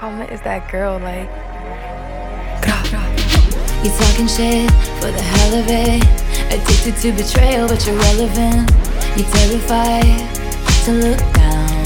Karma is that girl, like. You talking shit for the hell of it. Addicted to betrayal, but you're relevant. You're terrified to look down.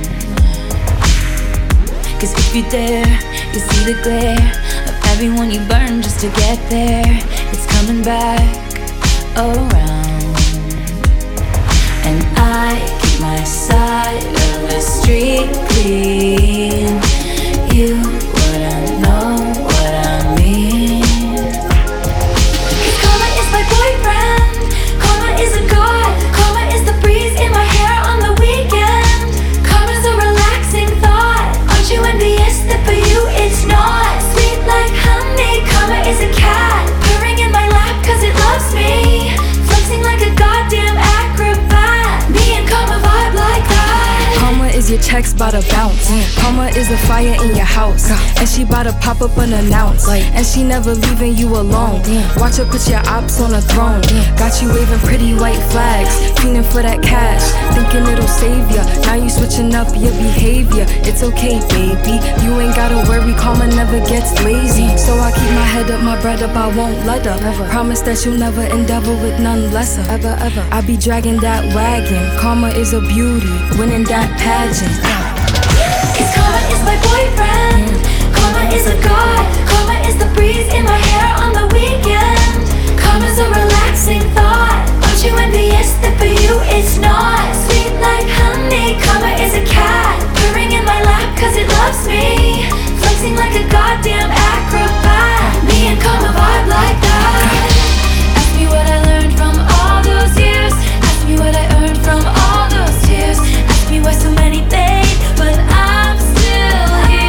Cause if you dare, you see the glare of everyone you burn just to get there. It's coming back around. And I keep my side of the street clean. You wouldn't know what I mean. Cause karma is my boyfriend. Karma is a god. Karma is the breeze in my hair on the weekend. Karma's a relaxing thought. Aren't you envious that for you it's not? Sweet like honey. Karma is a cat purring in my lap cause it loves me. Flexing like a goddamn acrobat. Me and karma vibe like that. Karma is your checks bout to bounce. Karma is the fire in your house, and she bout to pop up unannounced. And she never leaving you alone. Watch her put your ops on a throne. Got you waving pretty white flags, fiending for that cash, thinking it'll save ya. Now you switching up your behavior. It's okay, baby, you ain't gotta worry. Karma never gets lazy. So I keep my head up, my bread up, I won't let her. Promise that you'll never endeavor with none lesser. Ever. I be dragging that wagon. Karma is a beauty, winning that pageant. Cause karma is my boyfriend. Karma is a god. Karma is the breeze in my hair on the weekend. Karma's a relaxing thought. Aren't you envious that for you it's not? Sweet like honey. Karma is a cat purring in my lap cause it loves me. Flexing like a goddamn acrobat. Me and karma vibe like that. Ask me what I learned from all those years. Ask me what I earned from all those tears. Ask me why so many fade, but I'm still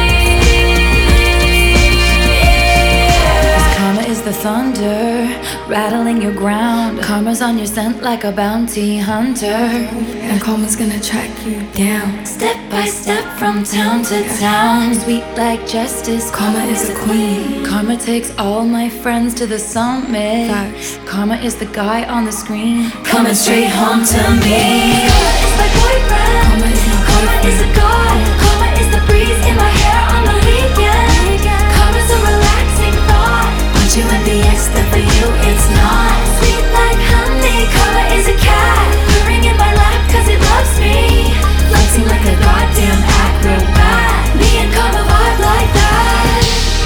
here. Karma is the thunder rattling your ground. Karma's on your scent like a bounty hunter. And karma's gonna track you down. Step by step from town to town. Sweet like justice. Karma is a queen. Karma takes all my friends to the summit. Facts. Karma is the guy on the screen coming straight home to me. Karma is my boyfriend. Karma is my Karma is a god. Karma is the breeze in my hair on the weekend. Karma's a relaxing thought. Aren't you envious that for you it's not? Sweet like honey. Karma is a cat purring in my lap cause it loves me. Flexing like a goddamn acrobat. Me and karma vibe like that.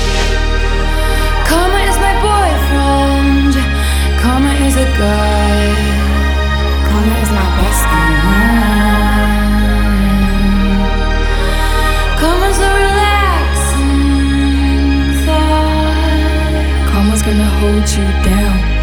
Karma is my boyfriend. Karma is a guy. Karma is my best friend. Karma's a relaxing thought. Karma's gonna hold you down.